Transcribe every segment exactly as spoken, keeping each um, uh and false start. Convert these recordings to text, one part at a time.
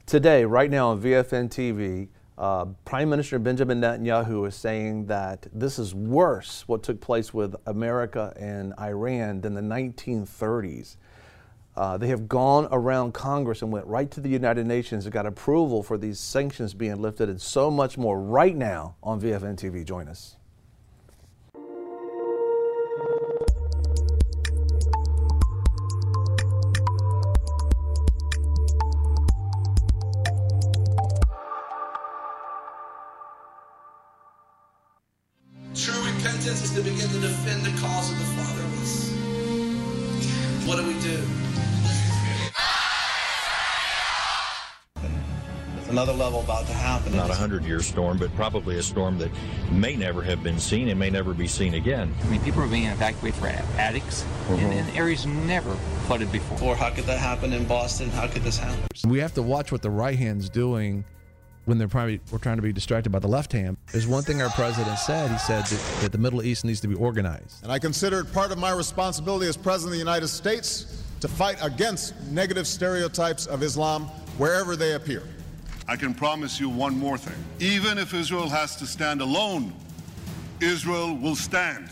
Today, right now on V F N T V, uh, Prime Minister Benjamin Netanyahu is saying that this is worse, what took place with America and Iran, than the nineteen thirties. Uh, they have gone around Congress and went right to the United Nations and got approval for these sanctions being lifted and so much more right now on V F N T V. Join us. True repentance is to begin to defend the cause of the fatherless. What do we do? There's another level about to happen. Not a hundred-year storm, but probably a storm that may never have been seen and may never be seen again. I mean, people are being evacuated for attics mm-hmm. in, in areas never flooded before. Or how could that happen in Boston? How could this happen? We have to watch what the right hand's doing when they're probably we're trying to be distracted by the left hand. There's one thing our president said. He said that, that the Middle East needs to be organized. And I consider it part of my responsibility as President of the United States to fight against negative stereotypes of Islam wherever they appear. I can promise you one more thing. Even if Israel has to stand alone, Israel will stand.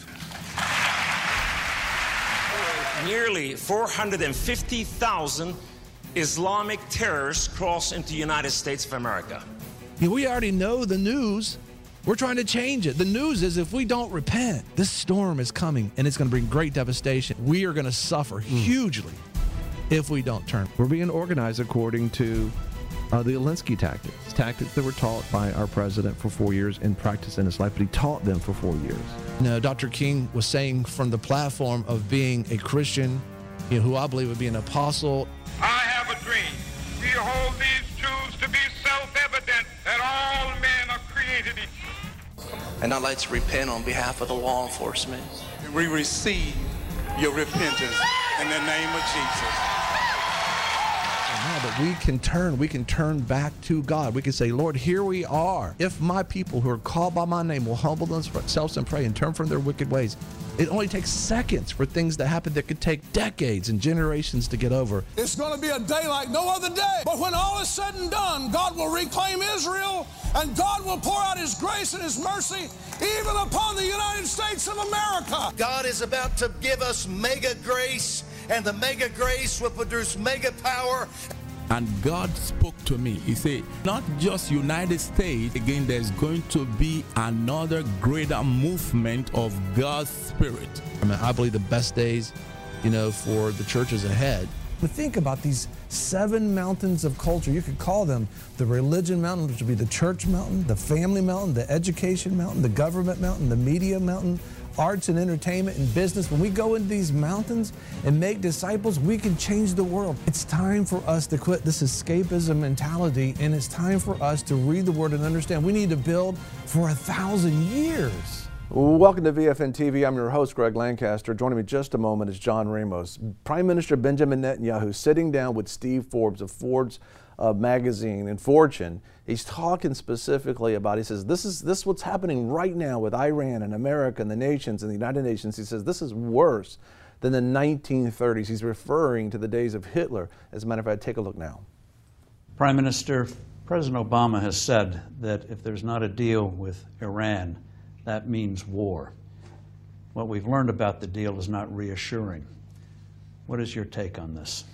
Nearly four hundred fifty thousand Islamic terrorists cross into the United States of America. We already know the news. We're trying to change it. The news is if we don't repent, this storm is coming and it's going to bring great devastation. We are going to suffer hugely if we don't turn. We're being organized according to uh, the Alinsky tactics, tactics that were taught by our president for four years and practiced in his life, but he taught them for four years. No, Doctor King was saying from the platform of being a Christian, you know, who I believe would be an apostle. I have a dream. We hold these truths to be self-evident that all men are created equal. And I'd like to repent on behalf of the law enforcement. We receive your repentance in the name of Jesus. Now that we can turn, we can turn back to God. We can say, Lord, here we are. If my people who are called by my name will humble themselves and pray and turn from their wicked ways, it only takes seconds for things to happen that could take decades and generations to get over. It's going to be a day like no other day. But when all is said and done, God will reclaim Israel, and God will pour out His grace and His mercy even upon the United States of America. God is about to give us mega grace, and the mega grace will produce mega power. And God spoke to me. He said, not just United States, again, there's going to be another greater movement of God's Spirit. I mean, I believe the best days, you know, for the church is ahead. But think about these seven mountains of culture. You could call them the religion mountain, which would be the church mountain, the family mountain, the education mountain, the government mountain, the media mountain, arts and entertainment and business. When we go into these mountains and make disciples, we can change the world. It's time for us to quit this escapism mentality, and it's time for us to read the Word and understand we need to build for a thousand years. Welcome to V F N T V. I'm your host, Greg Lancaster. Joining me just a moment is John Ramos. Prime Minister Benjamin Netanyahu sitting down with Steve Forbes of Forbes uh, magazine and Fortune. He's talking specifically about, he says, this is this is what's happening right now with Iran and America and the nations and the United Nations. He says this is worse than the nineteen thirties. He's referring to the days of Hitler. As a matter of fact, take a look now. Prime Minister, President Obama has said that if there's not a deal with Iran, that means war. What we've learned about the deal is not reassuring. What is your take on this?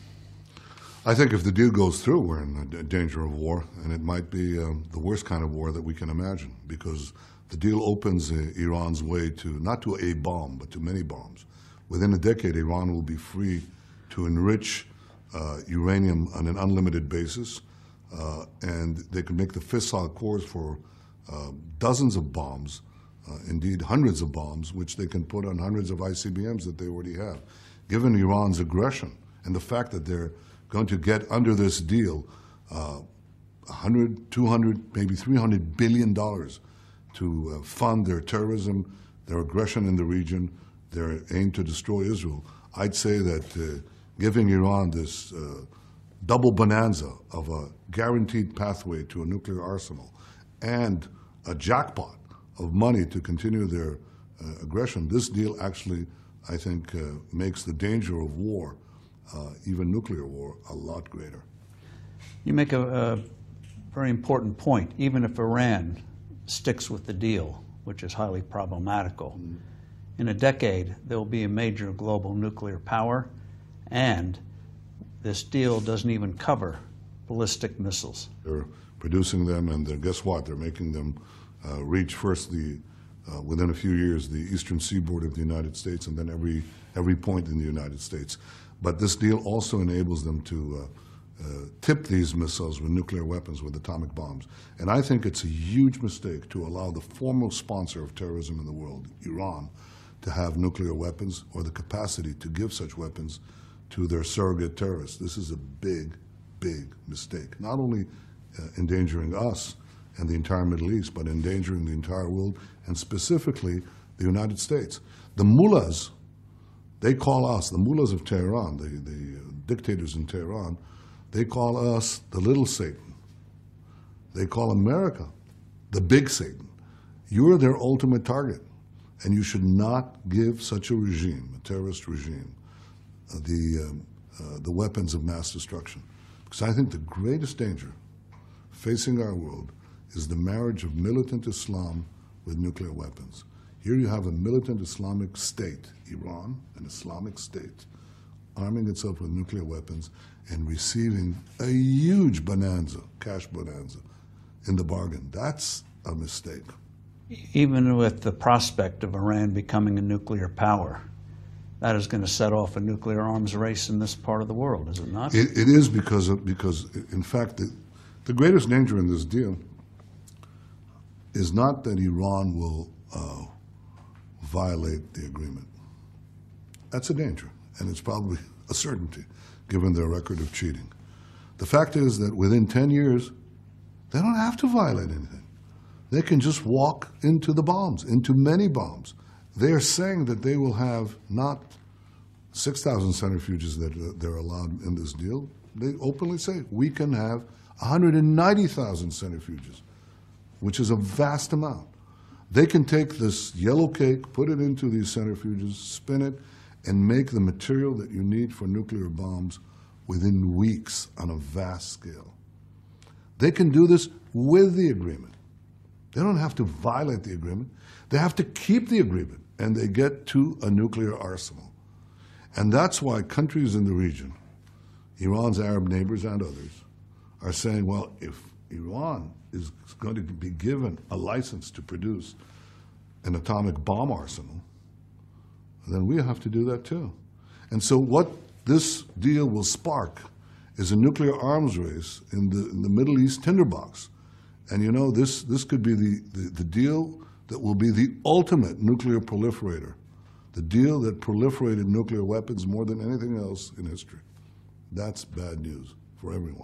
I think if the deal goes through, we're in a danger of war, and it might be um, the worst kind of war that we can imagine, because the deal opens uh, Iran's way to, not to a bomb, but to many bombs. Within a decade, Iran will be free to enrich uh, uranium on an unlimited basis, uh, and they could make the fissile cores for uh, dozens of bombs, uh, indeed hundreds of bombs, which they can put on hundreds of I C B Ms that they already have. Given Iran's aggression and the fact that they're going to get under this deal uh, one hundred, two hundred, maybe three hundred billion dollars to uh, fund their terrorism, their aggression in the region, their aim to destroy Israel. I'd say that uh, giving Iran this uh, double bonanza of a guaranteed pathway to a nuclear arsenal and a jackpot of money to continue their uh, aggression, this deal actually, I think, uh, makes the danger of war, Uh, even nuclear war, a lot greater. You make a, a very important point. Even if Iran sticks with the deal, which is highly problematical, mm. in a decade there will be a major global nuclear power, and this deal doesn't even cover ballistic missiles. They're producing them, and they're, guess what? They're making them uh, reach first the, uh, within a few years, the eastern seaboard of the United States, and then every, every point in the United States. But this deal also enables them to uh, uh, tip these missiles with nuclear weapons, with atomic bombs. And I think it's a huge mistake to allow the foremost sponsor of terrorism in the world, Iran, to have nuclear weapons or the capacity to give such weapons to their surrogate terrorists. This is a big, big mistake. Not only uh, endangering us and the entire Middle East, but endangering the entire world, and specifically the United States. The mullahs, they call us, the mullahs of Tehran, the, the uh, dictators in Tehran, they call us the little Satan. They call America the big Satan. You're their ultimate target, and you should not give such a regime, a terrorist regime, uh, the, um, uh, the weapons of mass destruction. Because I think the greatest danger facing our world is the marriage of militant Islam with nuclear weapons. Here you have a militant Islamic state, Iran, an Islamic state, arming itself with nuclear weapons and receiving a huge bonanza, cash bonanza, in the bargain. That's a mistake. Even with the prospect of Iran becoming a nuclear power, that is going to set off a nuclear arms race in this part of the world, is it not? It, it is because, of, because in fact, the, the greatest danger in this deal is not that Iran will uh, violate the agreement. That's a danger, and it's probably a certainty, given their record of cheating. The fact is that within ten years, they don't have to violate anything. They can just walk into the bombs, into many bombs. They are saying that they will have not six thousand centrifuges that uh, they're allowed in this deal. They openly say, we can have one hundred ninety thousand centrifuges, which is a vast amount. They can take this yellow cake, put it into these centrifuges, spin it, and make the material that you need for nuclear bombs within weeks on a vast scale. They can do this with the agreement. They don't have to violate the agreement. They have to keep the agreement, and they get to a nuclear arsenal. And that's why countries in the region, Iran's Arab neighbors and others, are saying, well, if Iran is going to be given a license to produce an atomic bomb arsenal, then we have to do that too. And so what this deal will spark is a nuclear arms race in the, in the Middle East tinderbox. And you know, this, this could be the, the, the deal that will be the ultimate nuclear proliferator, the deal that proliferated nuclear weapons more than anything else in history. That's bad news for everyone.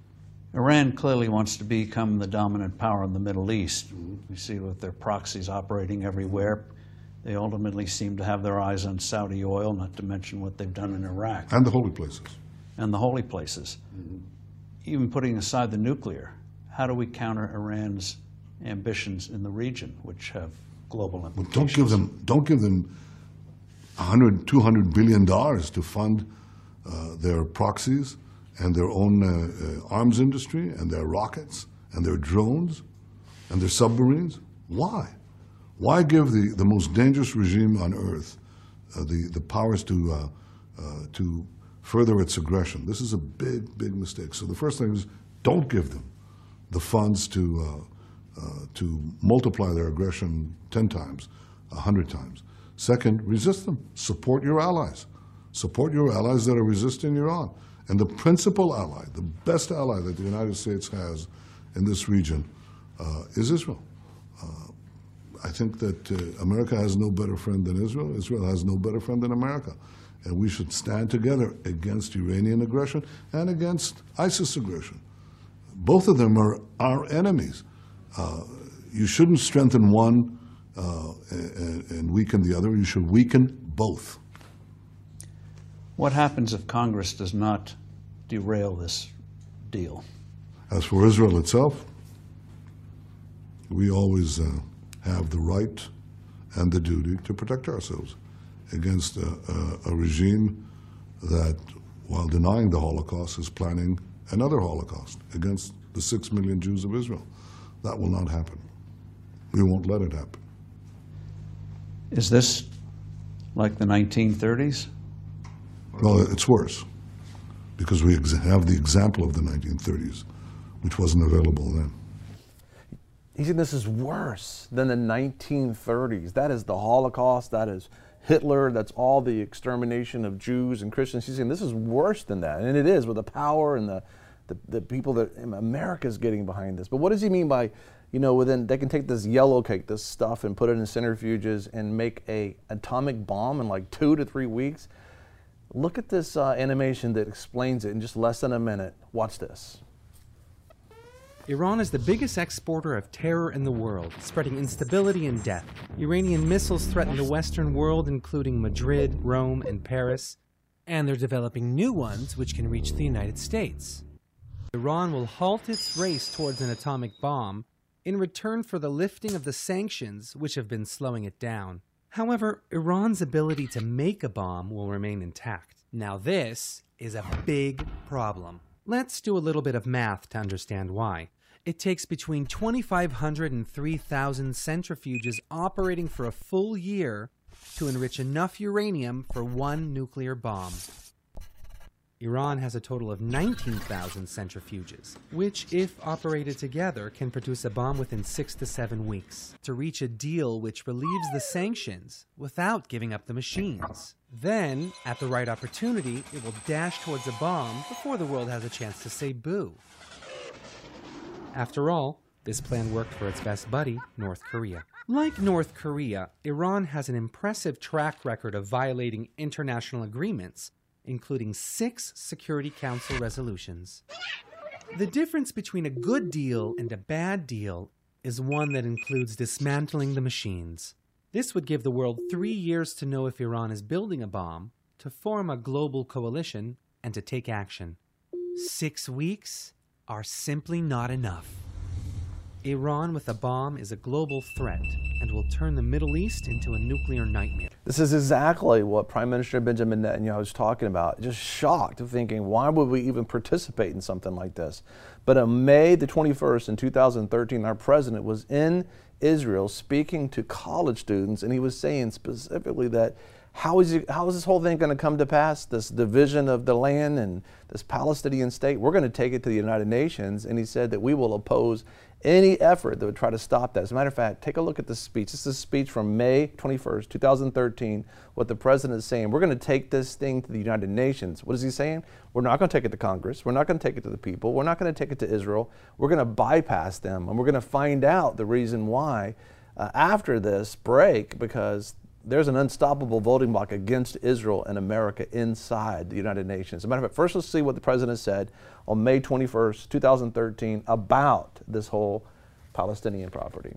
Iran clearly wants to become the dominant power in the Middle East. We see with their proxies operating everywhere. They ultimately seem to have their eyes on Saudi oil, not to mention what they've done in Iraq. And the holy places. And the holy places. Mm-hmm. Even putting aside the nuclear, how do we counter Iran's ambitions in the region, which have global implications? Well, don't give them, don't give them one hundred, two hundred billion dollars to fund uh, their proxies and their own uh, uh, arms industry and their rockets and their drones and their submarines. Why? Why give the, the most dangerous regime on earth uh, the, the powers to, uh, uh, to further its aggression? This is a big, big mistake. So the first thing is, don't give them the funds to, uh, uh, to multiply their aggression ten times, one hundred times. Second, resist them. Support your allies. Support your allies that are resisting Iran. And the principal ally, the best ally that the United States has in this region uh, is Israel. Uh, I think that uh, America has no better friend than Israel. Israel has no better friend than America. And we should stand together against Iranian aggression and against ISIS aggression. Both of them are our enemies. Uh, you shouldn't strengthen one uh, and, and weaken the other. You should weaken both. What happens if Congress does not derail this deal? As for Israel itself, we always uh, have the right and the duty to protect ourselves against a, a, a regime that, while denying the Holocaust, is planning another Holocaust against the six million Jews of Israel. That will not happen. We won't let it happen. Is this like the nineteen thirties? Well, it's worse, because we ex- have the example of the nineteen thirties, which wasn't available then. He said this is worse than the nineteen thirties. That is the Holocaust. That is Hitler. That's all the extermination of Jews and Christians. He's saying this is worse than that. And it is, with the power and the, the, the people that America's getting behind this. But what does he mean by, you know, within, they can take this yellow cake, this stuff, and put it in centrifuges and make a atomic bomb in like two to three weeks? Look at this uh, animation that explains it in just less than a minute. Watch this. Iran is the biggest exporter of terror in the world, spreading instability and death. Iranian missiles threaten the Western world, including Madrid, Rome, and Paris. And they're developing new ones which can reach the United States. Iran will halt its race towards an atomic bomb in return for the lifting of the sanctions which have been slowing it down. However, Iran's ability to make a bomb will remain intact. Now this is a big problem. Let's do a little bit of math to understand why. It takes between twenty-five hundred and three thousand centrifuges operating for a full year to enrich enough uranium for one nuclear bomb. Iran has a total of nineteen thousand centrifuges, which, if operated together, can produce a bomb within six to seven weeks, to reach a deal which relieves the sanctions without giving up the machines. Then, at the right opportunity, it will dash towards a bomb before the world has a chance to say boo. After all, this plan worked for its best buddy, North Korea. Like North Korea, Iran has an impressive track record of violating international agreements, including six Security Council resolutions. The difference between a good deal and a bad deal is one that includes dismantling the machines. This would give the world three years to know if Iran is building a bomb, to form a global coalition, and to take action. Six weeks are simply not enough. Iran with a bomb is a global threat and will turn the Middle East into a nuclear nightmare. This is exactly what Prime Minister Benjamin Netanyahu was talking about. Just shocked, thinking, why would we even participate in something like this? But on May the twenty-first in two thousand thirteen, our president was in Israel speaking to college students, and he was saying specifically that how is, he, how is this whole thing going to come to pass, this division of the land and this Palestinian state? We're going to take it to the United Nations, and he said that we will oppose any effort that would try to stop that. As a matter of fact, take a look at this speech. This is a speech from May twenty-first, two thousand thirteen, what the president is saying. We're going to take this thing to the United Nations. What is he saying? We're not going to take it to Congress. We're not going to take it to the people. We're not going to take it to Israel. We're going to bypass them, and we're going to find out the reason why uh, after this break, because there's an unstoppable voting bloc against Israel and America inside the United Nations. As a matter of fact, first let's see what the president said on May twenty-first, two thousand thirteen about this whole Palestinian property.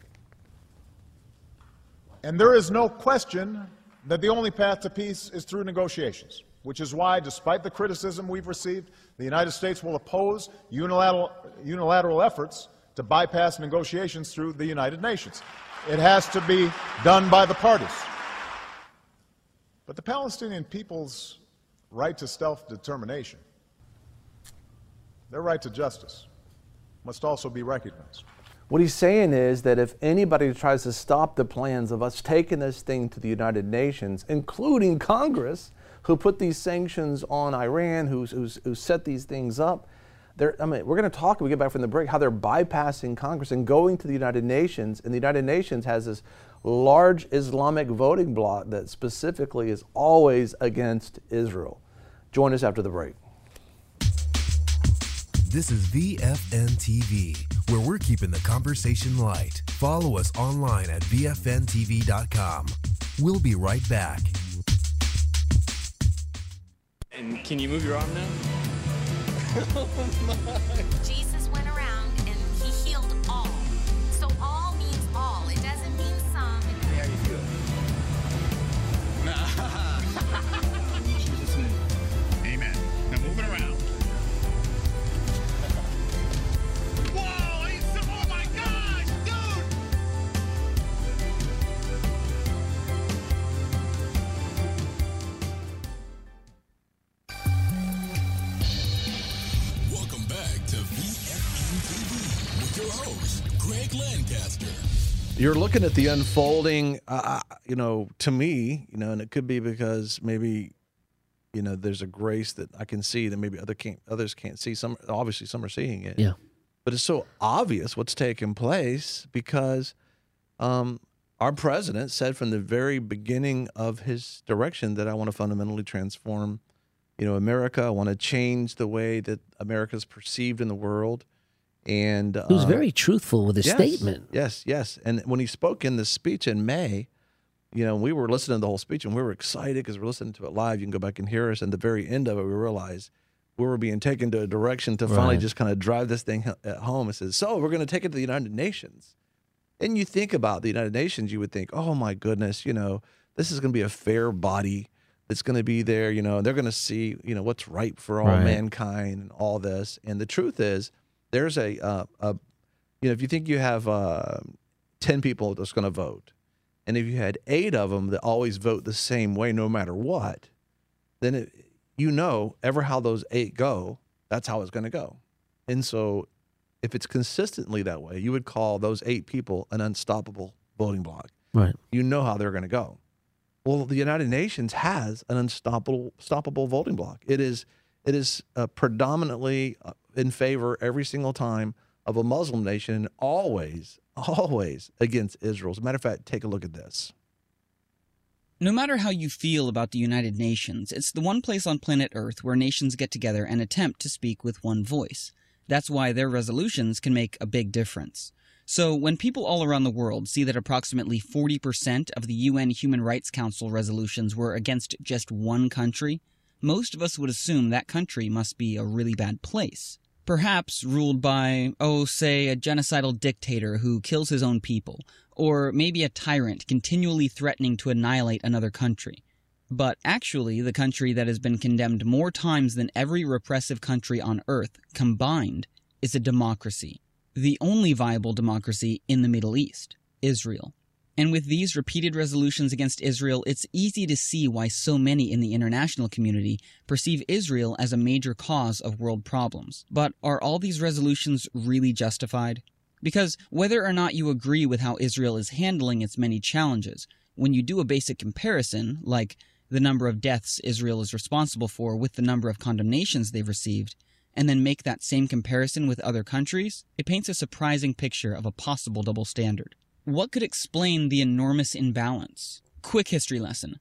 And there is no question that the only path to peace is through negotiations, which is why, despite the criticism we've received, the United States will oppose unilateral, unilateral efforts to bypass negotiations through the United Nations. It has to be done by the parties. But the Palestinian people's right to self-determination, their right to justice, must also be recognized. What he's saying is that if anybody tries to stop the plans of us taking this thing to the United Nations, including Congress, who put these sanctions on Iran, who's, who's, who set these things up, They're, I mean, we're going to talk when we get back from the break how they're bypassing Congress and going to the United Nations. And the United Nations has this large Islamic voting bloc that specifically is always against Israel. Join us after the break. This is V F N T V, where we're keeping the conversation light. Follow us online at V F N T V dot com. We'll be right back. And can you move your arm now? Jesus went around and he healed all. So all means all. It doesn't mean some. How do you feel? Jesus name. Amen. Now move it around. Whoa! He's so, oh my gosh, dude! your host, Greg Lancaster. You're looking at the unfolding, uh, you know, to me, you know, and it could be because maybe, you know, there's a grace that I can see that maybe other can't, others can't see. Some, obviously, some are seeing it. Yeah. But it's so obvious what's taking place because um, our president said from the very beginning of his direction that I want to fundamentally transform, you know, America. I want to change the way that America is perceived in the world. And uh, he was very truthful with his yes, statement. Yes, yes. And when he spoke in the speech in May, you know, we were listening to the whole speech and we were excited because we're listening to it live. You can go back and hear us. And the very end of it, we realized we were being taken to a direction to finally Right. just kind of drive this thing at home. It says, so we're going to take it to the United Nations. And you think about the United Nations, you would think, oh my goodness, you know, this is going to be a fair body that's going to be there. You know, they're going to see, you know, what's right for all Right. mankind and all this. And the truth is, there's a, uh, a, you know, if you think you have uh, ten people that's going to vote, and if you had eight of them that always vote the same way no matter what, then it, you know, ever how those eight go, that's how it's going to go. And so if it's consistently that way, you would call those eight people an unstoppable voting bloc. Right. You know how they're going to go. Well, the United Nations has an unstoppable stoppable voting bloc. It is it is uh, predominantly in favor every single time of a Muslim nation, and always, always against Israel. As a matter of fact, take a look at this. No matter how you feel about the United Nations, it's the one place on planet Earth where nations get together and attempt to speak with one voice. That's why their resolutions can make a big difference. So when people all around the world see that approximately forty percent of the U N Human Rights Council resolutions were against just one country, most of us would assume that country must be a really bad place. Perhaps ruled by, oh, say, a genocidal dictator who kills his own people, or maybe a tyrant continually threatening to annihilate another country. But actually, the country that has been condemned more times than every repressive country on Earth combined is a democracy. The only viable democracy in the Middle East, Israel. And with these repeated resolutions against Israel, it's easy to see why so many in the international community perceive Israel as a major cause of world problems. But are all these resolutions really justified? Because whether or not you agree with how Israel is handling its many challenges, when you do a basic comparison, like the number of deaths Israel is responsible for with the number of condemnations they've received, and then make that same comparison with other countries, it paints a surprising picture of a possible double standard. What could explain the enormous imbalance? Quick history lesson.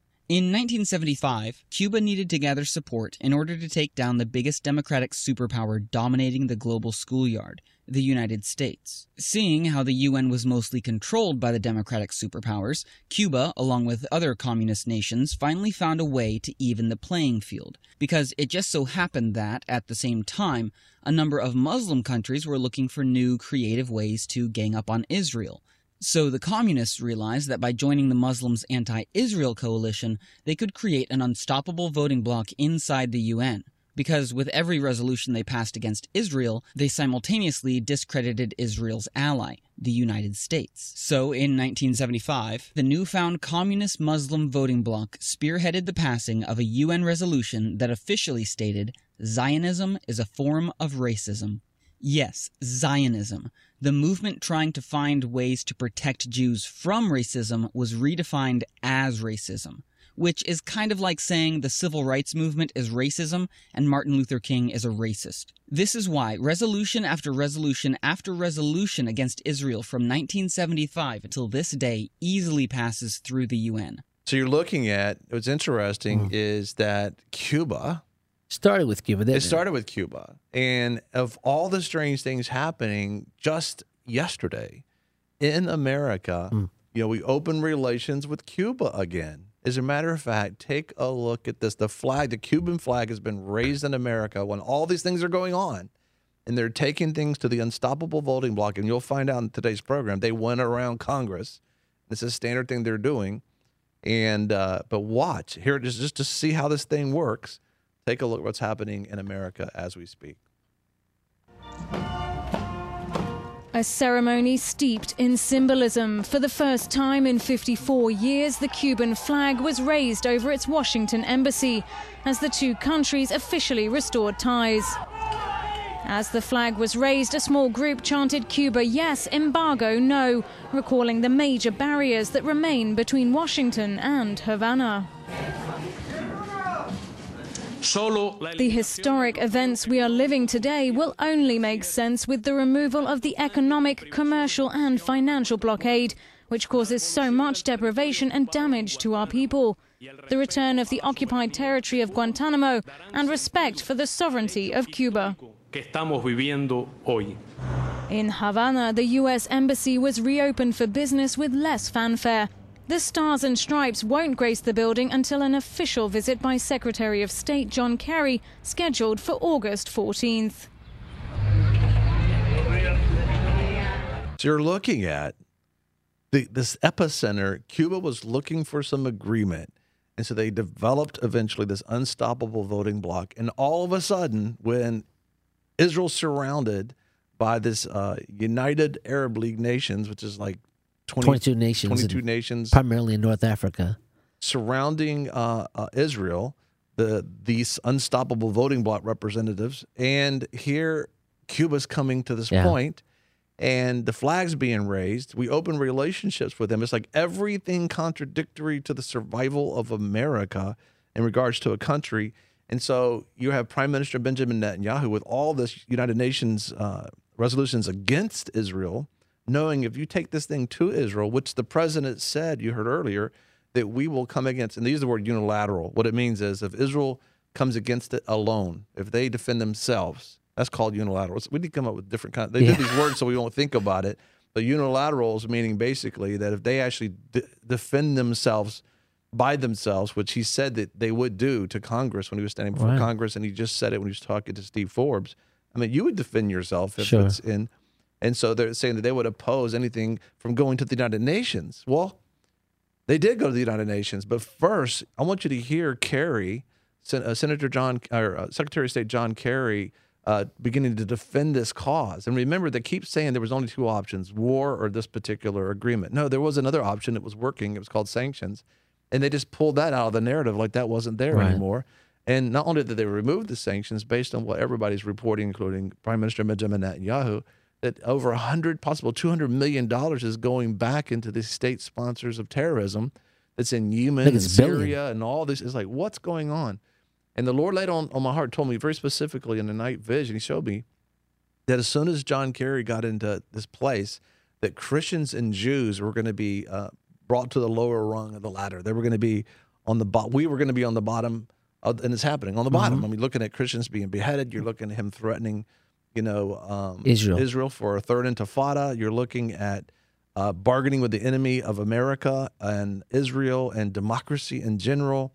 In nineteen seventy-five, Cuba needed to gather support in order to take down the biggest democratic superpower dominating the global schoolyard, the United States. Seeing how the U N was mostly controlled by the democratic superpowers, Cuba, along with other communist nations, finally found a way to even the playing field, because it just so happened that, at the same time, a number of Muslim countries were looking for new, creative ways to gang up on Israel. So the communists realized that by joining the Muslims' anti-Israel coalition, they could create an unstoppable voting bloc inside the U N. Because with every resolution they passed against Israel, they simultaneously discredited Israel's ally, the United States. So in nineteen seventy-five, the newfound communist Muslim voting bloc spearheaded the passing of a U N resolution that officially stated, Zionism is a form of racism. Yes, Zionism. The movement trying to find ways to protect Jews from racism was redefined as racism, which is kind of like saying the civil rights movement is racism and Martin Luther King is a racist. This is why resolution after resolution after resolution against Israel from nineteen seventy-five until this day easily passes through the U N. So you're looking at, what's interesting mm. is that Cuba... Started with Cuba, didn't it? It started with Cuba. And of all the strange things happening just yesterday in America, mm. you know, we opened relations with Cuba again. As a matter of fact, take a look at this. The flag, the Cuban flag has been raised in America when all these things are going on. And they're taking things to the unstoppable voting bloc. And you'll find out in today's program, they went around Congress. It's a standard thing they're doing. And uh, but watch, here, just, just to see how this thing works. Take a look at what's happening in America as we speak. A ceremony steeped in symbolism. For the first time in fifty-four years, the Cuban flag was raised over its Washington embassy as the two countries officially restored ties. As the flag was raised, a small group chanted Cuba yes, embargo no, recalling the major barriers that remain between Washington and Havana. The historic events we are living today will only make sense with the removal of the economic, commercial and financial blockade, which causes so much deprivation and damage to our people, the return of the occupied territory of Guantanamo, and respect for the sovereignty of Cuba. In Havana, the U S Embassy was reopened for business with less fanfare. The Stars and Stripes won't grace the building until an official visit by Secretary of State John Kerry, scheduled for August fourteenth. So you're looking at the, this epicenter. Cuba was looking for some agreement, and so they developed eventually this unstoppable voting bloc. And all of a sudden, when Israel's surrounded by this uh, United Arab League nations, which is like twenty, twenty-two nations, twenty-two nations, primarily in North Africa, surrounding uh, uh, Israel, the these unstoppable voting bloc representatives, and here Cuba's coming to this Yeah. point, and the flag's being raised. We open relationships with them. It's like everything contradictory to the survival of America in regards to a country. And so you have Prime Minister Benjamin Netanyahu with all this United Nations uh, resolutions against Israel, knowing if you take this thing to Israel, which the president said, you heard earlier, that we will come against, and they use the word unilateral. What it means is if Israel comes against it alone, if they defend themselves, that's called unilateral. We need to come up with different kinds. They Yeah. did these words so we won't think about it. But unilateral is meaning basically that if they actually de- defend themselves by themselves, which he said that they would do to Congress when he was standing before Right. Congress, and he just said it when he was talking to Steve Forbes. I mean, you would defend yourself if Sure. it's in. And so they're saying that they would oppose anything from going to the United Nations. Well, they did go to the United Nations, but first, I want you to hear Kerry, Sen- uh, Senator John, or uh, Secretary of State John Kerry, uh, beginning to defend this cause. And remember, they keep saying there was only two options: war or this particular agreement. No, there was another option that was working. It was called sanctions, and they just pulled that out of the narrative like that wasn't there Right. anymore. And not only did they remove the sanctions, based on what everybody's reporting, including Prime Minister Benjamin Netanyahu, that over one hundred, possible two hundred million dollars is going back into the state sponsors of terrorism that's in Yemen think and it's a billion. Syria and all this. It's like, what's going on? And the Lord laid on, on my heart, told me very specifically in the night vision, he showed me that as soon as John Kerry got into this place, that Christians and Jews were going to be uh, brought to the lower rung of the ladder. They were going to be on the bottom. We were going to be on the bottom, of, and it's happening on the bottom. Mhm. I mean, looking at Christians being beheaded, you're looking at him threatening, you know, um, Israel. Israel for a third intifada. You're looking at uh, bargaining with the enemy of America and Israel and democracy in general.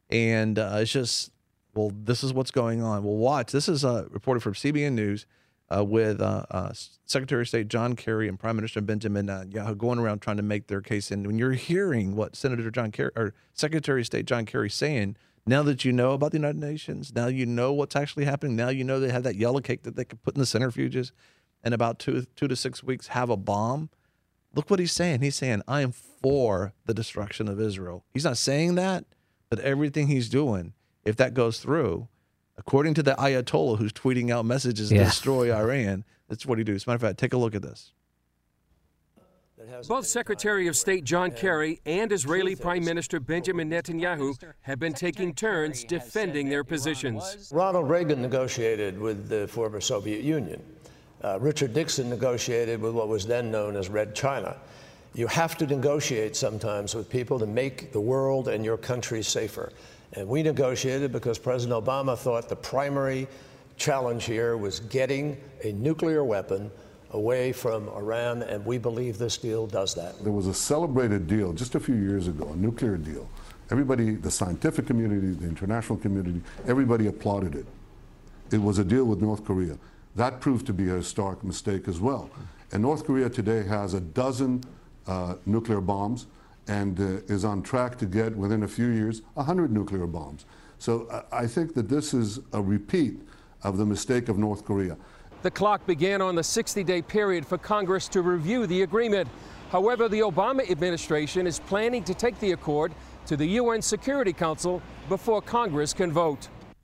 And uh, it's just, well, this is what's going on. Well, watch. This is uh, reported from C B N News uh, with uh, uh, Secretary of State John Kerry and Prime Minister Benjamin Netanyahu going around trying to make their case. And when you're hearing what Senator John Kerry or Secretary of State John Kerry saying, now that you know about the United Nations, now you know what's actually happening. Now you know they have that yellow cake that they could put in the centrifuges, and about two two to six weeks have a bomb. Look what he's saying. He's saying, I am for the destruction of Israel. He's not saying that, but everything he's doing, if that goes through, according to the Ayatollah who's tweeting out messages Yeah. to destroy Iran, that's what he does. As a matter of fact, take a look at this. Both Secretary of State John Kerry and Israeli Prime Minister Benjamin Netanyahu have been taking turns defending their positions. Ronald Reagan negotiated with the former Soviet Union. Uh, Richard Nixon negotiated with what was then known as Red China. You have to negotiate sometimes with people to make the world and your country safer. And we negotiated because President Obama thought the primary challenge here was getting a nuclear weapon away from Iran, and we believe this deal does that. There was a celebrated deal just a few years ago, a nuclear deal. Everybody, the scientific community, the international community, everybody applauded it. It was a deal with North Korea. That proved to be a historic mistake as well. And North Korea today has a dozen uh, nuclear bombs and uh, is on track to get, within a few years, one hundred nuclear bombs. So uh, I think that this is a repeat of the mistake of North Korea. The clock began on the sixty-day period for Congress to review the agreement. However, the Obama administration is planning to take the accord to the U N Security Council before Congress can vote.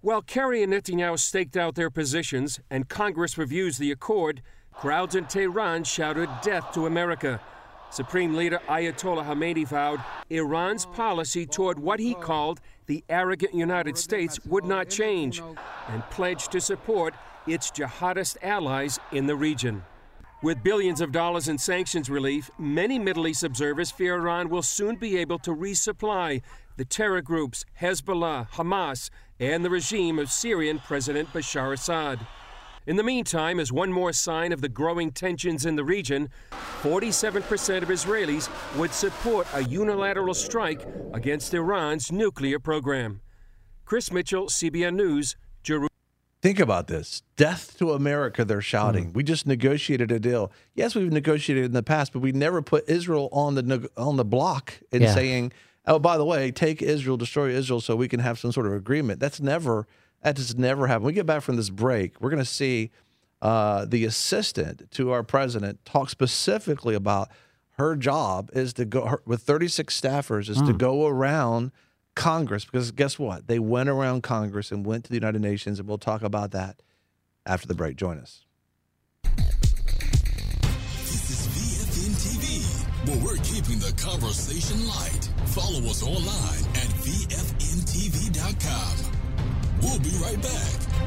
While Kerry and Netanyahu staked out their positions and Congress reviews the accord, crowds in Tehran shouted death to America. Supreme Leader Ayatollah Khamenei vowed Iran's policy toward what he called the arrogant United States would not change, and pledged to support its jihadist allies in the region. With billions of dollars in sanctions relief, many Middle East observers fear Iran will soon be able to resupply the terror groups Hezbollah, Hamas, and the regime of Syrian President Bashar Assad. In the meantime, as one more sign of the growing tensions in the region, forty-seven percent of Israelis would support a unilateral strike against Iran's nuclear program. Chris Mitchell, C B N News, Jerusalem. Think about this. Death to America, they're shouting. Mm. We just negotiated a deal. Yes, we've negotiated in the past, but we never put Israel on the on the block in yeah. saying, oh, by the way, take Israel, destroy Israel so we can have some sort of agreement. That's never, that just never happened. When we get back from this break, we're going to see uh, the assistant to our president talk specifically about her job is to go, her, with thirty-six staffers, is mm. to go around Congress, because guess what? They went around Congress and went to the United Nations, and we'll talk about that after the break. Join us. This is V F N T V, where we're keeping the conversation light. Follow us online at V F N T V dot com. We'll be right back.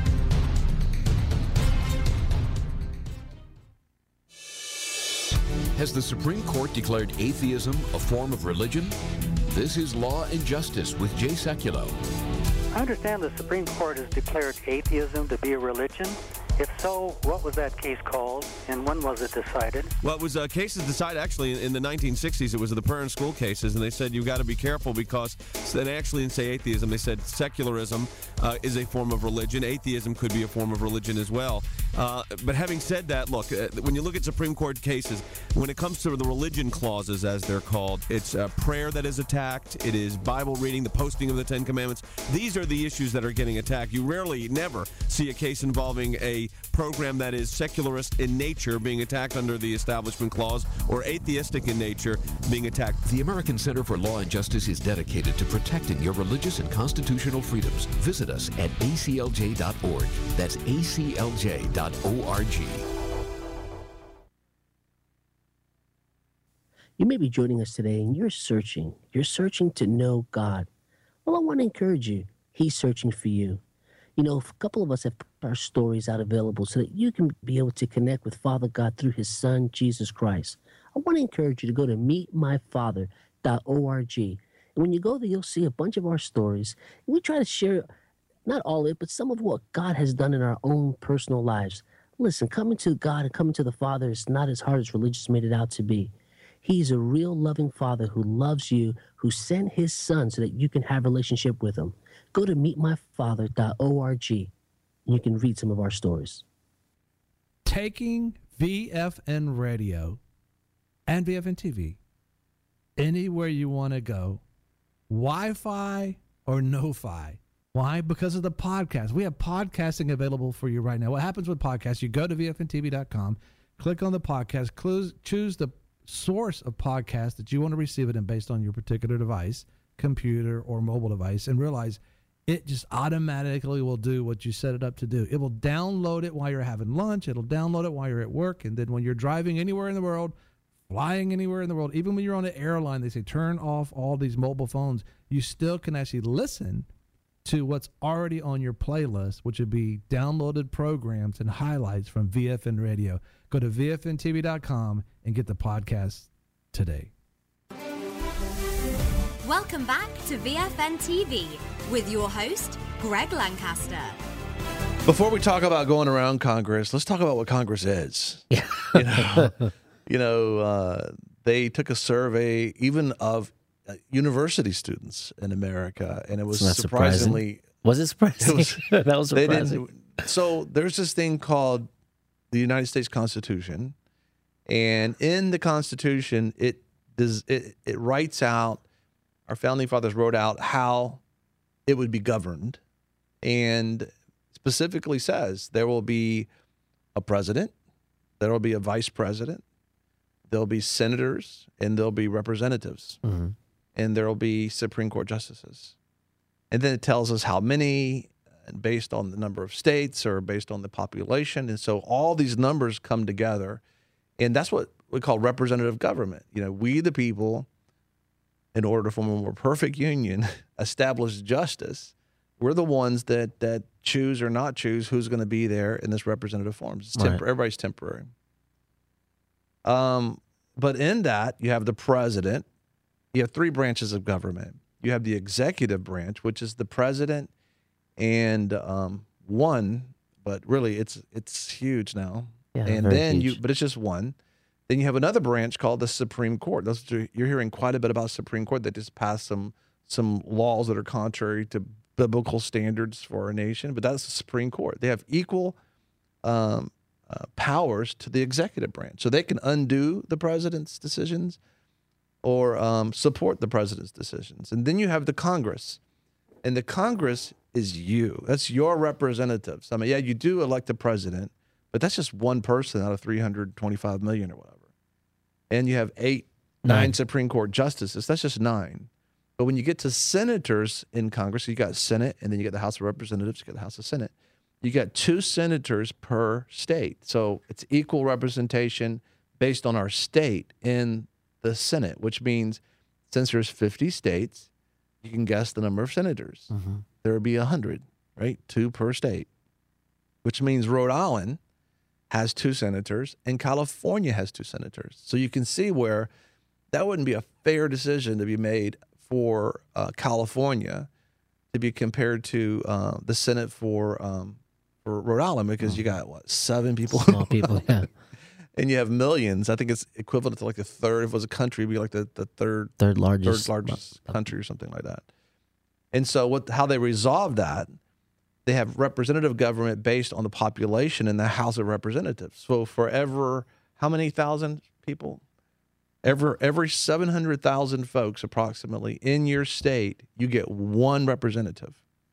Has the Supreme Court declared atheism a form of religion? This is Law and Justice with Jay Sekulow. I understand the Supreme Court has declared atheism to be a religion. If so, what was that case called, and when was it decided? Well, it was uh, cases decided actually in the nineteen sixties. It was the Perrin School cases, and they said you've got to be careful because they actually didn't say atheism. They said secularism uh, is a form of religion. Atheism could be a form of religion as well. Uh, but having said that, look, uh, when you look at Supreme Court cases, when it comes to the religion clauses, as they're called, it's uh, prayer that is attacked. It is Bible reading, the posting of the Ten Commandments. These are the issues that are getting attacked. You rarely, never see a case involving a program that is secularist in nature being attacked under the Establishment Clause or atheistic in nature being attacked. The American Center for Law and Justice is dedicated to protecting your religious and constitutional freedoms. Visit us at A C L J dot org. That's A C L J dot org. You may be joining us today and you're searching. You're searching to know God. Well, I want to encourage you. He's searching for you. You know, a couple of us have put our stories out available so that you can be able to connect with Father God through his Son, Jesus Christ. I want to encourage you to go to meet my father dot org. And when you go there, you'll see a bunch of our stories. And we try to share, not all of it, but some of what God has done in our own personal lives. Listen, coming to God and coming to the Father is not as hard as religious made it out to be. He's a real loving Father who loves you, who sent his Son so that you can have a relationship with him. Go to meet my father dot org and you can read some of our stories. Taking V F N Radio and V F N T V anywhere you want to go, Wi-Fi or no-fi. Why? Because of the podcast. We have podcasting available for you right now. What happens with podcasts, you go to V F N T V dot com, click on the podcast, close, choose the source of podcast that you want to receive it in based on your particular device, computer or mobile device, and realize it just automatically will do what you set it up to do. It will download it while you're having lunch. It'll download it while you're at work. And then when you're driving anywhere in the world, flying anywhere in the world, even when you're on an airline, they say turn off all these mobile phones. You still can actually listen to what's already on your playlist, which would be downloaded programs and highlights from V F N Radio. Go to V F N T V dot com and get the podcast today. Welcome back to V F N T V with your host, Greg Lancaster. Before we talk about going around Congress, let's talk about what Congress is. you know, you know uh, they took a survey even of uh, university students in America, and it was surprisingly... Surprising. Was it surprising? It was, that was surprising. So there's this thing called the United States Constitution, and in the Constitution, it does it, it writes out, our founding fathers wrote out how it would be governed, and specifically says there will be a president, there will be a vice president, there'll be senators, and there'll be representatives, mm-hmm. and there will be Supreme Court justices. And then it tells us how many, and based on the number of states or based on the population. And so all these numbers come together, and that's what we call representative government. You know, we the people, in order to form a more perfect union, establish justice. We're the ones that that choose or not choose who's going to be there in this representative form. It's tempor- Right. Everybody's temporary. Um, but in that, you have the president. You have three branches of government. You have the executive branch, which is the president and um, one, but really it's it's huge now. Yeah, and very then huge. you, but it's just one. Then you have another branch called the Supreme Court. Those are, you're hearing quite a bit about Supreme Court. They just passed some some laws that are contrary to biblical standards for our nation, but that's the Supreme Court. They have equal um, uh, powers to the executive branch, so they can undo the president's decisions or um, support the president's decisions. And then you have the Congress, and the Congress is you. That's your representatives. I mean, yeah, you do elect the president, but that's just one person out of three hundred twenty-five million or whatever. And you have eight, nine, Nine. Supreme Court justices. That's just nine. But when you get to senators in Congress, you got Senate, and then you got the House of Representatives, you got the House of Senate. You got two senators per state. So it's equal representation based on our state in the Senate, which means since there's fifty states, you can guess the number of senators. Mhm. There would be one hundred, right? Two per state, which means Rhode Island has two senators and California has two senators. So you can see where that wouldn't be a fair decision to be made for uh, California to be compared to uh, the Senate for um, for Rhode Island, because you got, what, seven people? Small people, yeah. And you have millions. I think it's equivalent to like the third, if it was a country, it'd be like the, the third, Third largest. third largest country or something like that. And so what how they resolve that, they have representative government based on the population in the House of Representatives. So for ever, how many thousand people? Ever, every seven hundred thousand folks approximately in your state, you get one representative.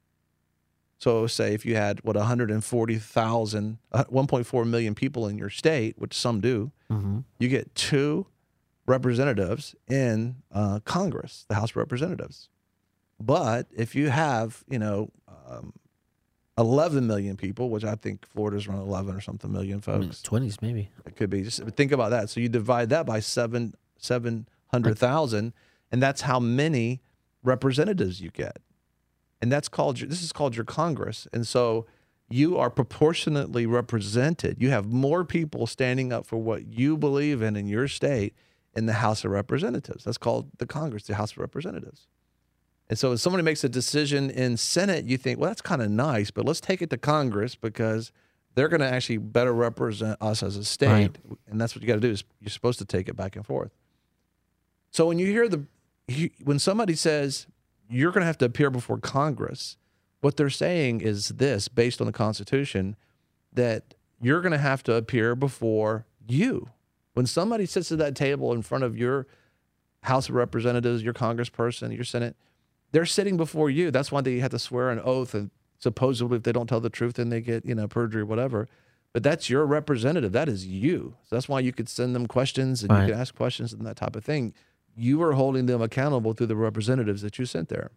So say if you had, what, one hundred forty thousand, uh, one point four million people in your state, which some do, Mm-hmm. you get two representatives in uh, Congress, the House of Representatives. But if you have, you know, um, eleven million people, which I think Florida's around eleven or something million I mean, folks. twenties maybe. It could be. Just think about that. So you divide that by seven seven hundred thousand, and that's how many representatives you get. And that's called your, this is called your Congress. And so you are proportionately represented. You have more people standing up for what you believe in in your state in the House of Representatives. That's called the Congress, the House of Representatives. And so if somebody makes a decision in Senate, you think, well, that's kind of nice, but let's take it to Congress because they're going to actually better represent us as a state. Right. And that's what you got to do is you're supposed to take it back and forth. So when you hear the, you, when somebody says you're going to have to appear before Congress, what they're saying is this, based on the Constitution, that you're going to have to appear before you. When somebody sits at that table in front of your House of Representatives, your congressperson, your Senate, they're sitting before you. That's why they have to swear an oath, and supposedly if they don't tell the truth, then they get, you know, perjury or whatever. But that's your representative. That is you. So that's why you could send them questions and Right. you could ask questions and that type of thing. You are holding them accountable through the representatives that you sent there.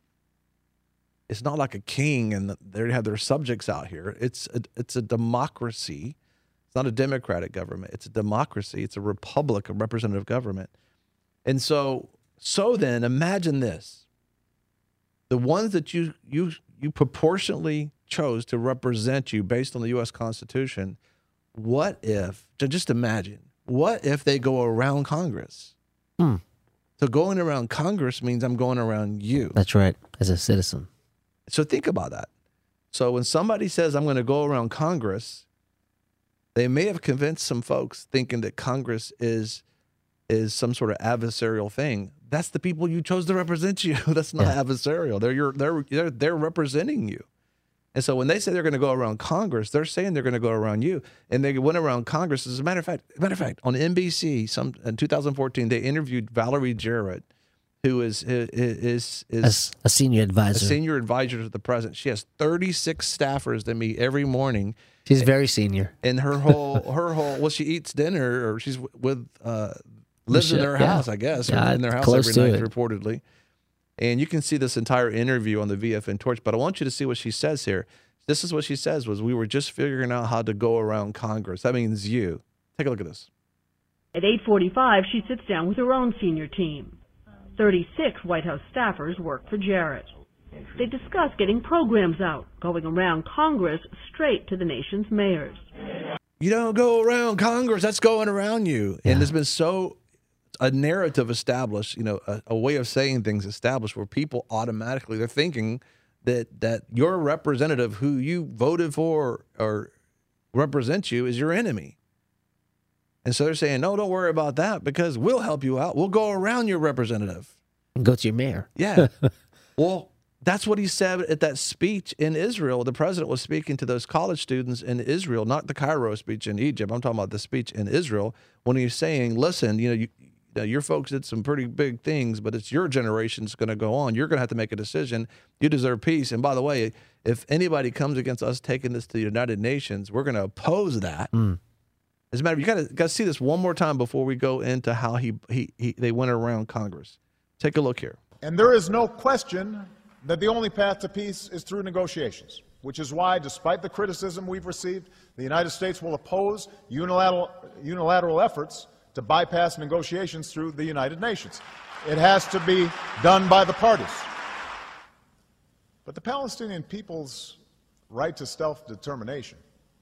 It's not like a king and they have their subjects out here. It's a, it's a democracy. It's not a democratic government. It's a democracy. It's a republic, a representative government. And so, so then imagine this. The ones that you you you proportionately chose to represent you based on the U S Constitution, what if, just imagine, what if they go around Congress? Hmm. So going around Congress means I'm going around you. That's right, as a citizen. So think about that. So when somebody says, I'm going to go around Congress, they may have convinced some folks thinking that Congress is is some sort of adversarial thing. That's the people you chose to represent you. That's not Yeah. adversarial. They're your they're they're they're representing you. And so when they say they're going to go around Congress, they're saying they're going to go around you. And they went around Congress. As a matter of fact, matter of fact, on N B C, some in two thousand fourteen, they interviewed Valerie Jarrett, who is is is, is As a senior a advisor. senior advisor to the president. She has thirty-six staffers that meet every morning. She's very senior. And her whole her whole well, she eats dinner or she's with uh, lives in Michelle, their yeah. house, I guess, or Yeah, in their house close every to night, it. reportedly. And you can see this entire interview on the V F N Torch, but I want you to see what she says here. This is what she says was, we were just figuring out how to go around Congress. That means you. Take a look at this. At eight forty-five, she sits down with her own senior team. thirty-six White House staffers work for Jarrett. They discuss getting programs out, going around Congress straight to the nation's mayors. You don't go around Congress. That's going around you. Yeah. And there's been so a narrative established, you know, a, a way of saying things established where people automatically, they're thinking that that your representative who you voted for or represents you is your enemy. And so they're saying, no, don't worry about that because we'll help you out. We'll go around your representative. And go to your mayor. Yeah. Well, that's what he said at that speech in Israel. The president was speaking to those college students in Israel, not the Cairo speech in Egypt. I'm talking about the speech in Israel when he's saying, listen, you know, you, Now, your folks did some pretty big things, but it's your generation that's going to go on. You're going to have to make a decision. You deserve peace. And by the way, if anybody comes against us taking this to the United Nations, we're going to oppose that. Mm. As a matter of fact, you got to got to see this one more time before we go into how he, he he they went around Congress. Take a look here. And there is no question that the only path to peace is through negotiations, which is why, despite the criticism we've received, the United States will oppose unilateral unilateral efforts to bypass negotiations through the United Nations. It has to be done by the parties. But the Palestinian people's right to self-determination,